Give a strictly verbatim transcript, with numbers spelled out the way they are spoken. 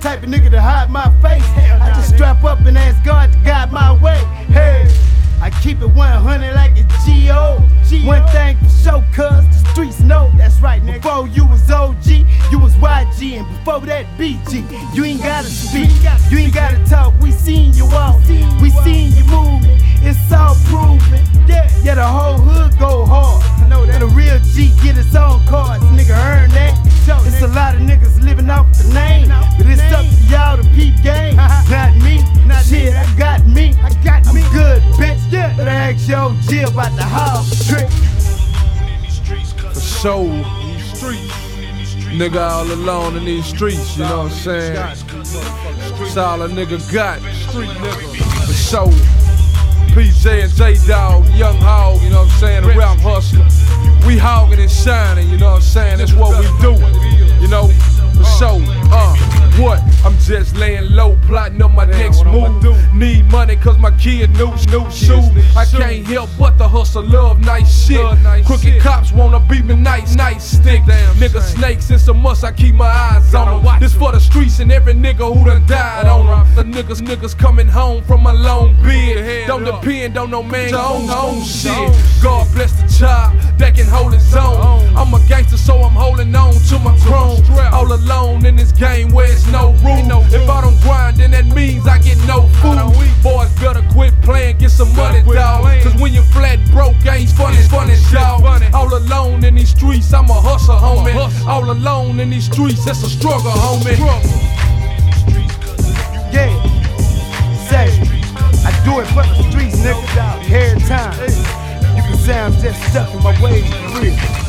type of nigga to hide my face. I just strap up and ask God to guide my way. Hey, I keep it one hundred like a G O. One thing for sure, cuz the streets know. That's right, nigga. Before you was O G, you was Y G, and before that B G. You ain't gotta speak, you ain't gotta talk. We seen you walk, we seen you moving. It's all proven. Yeah, the whole hood go hard. I know that a real G get his own cards. Nigga earn that. It's a lot of niggas living off the name, but it's up to y'all to peep game. Not me, shit, I got me. I'm good, bitch. Better ask your O G about the house trick. For sure, nigga all alone in these streets, you know what I'm saying? That's all a nigga got, for sure. P J and J-Dog, Young Hog, you know what I'm saying? The rap hustler. We hogging and shining, you know what I'm saying? That's what we do, you know, for sure. Uh, what? I'm just laying low, plotting on my next move. Need money cause my kid new, new shoes. I can't help but the hustle, love nice shit. Crooked cops wanna beat me nice, nice stick. Nigga snakes, it's a must, I keep my eyes on them. This for the streets and every nigga who done died on them. The niggas, niggas coming home from a long bid. Don't depend on no man, own, own shit. God bless the child that can hold his own. I'm a gangster, so I'm holding on to my chrome. All alone in this game where it's no room. If I don't grind, then that means I get no food. Boys better quit playing, get some money, dawg. Cause when you flat broke, ain't funny, funny, dawg. All alone in these streets, I'm a hustler, homie. All alone in these streets, it's a struggle, homie. Yeah, say, I do it for the streets, nigga. Every time. You can say I'm just stuck in my ways, for real.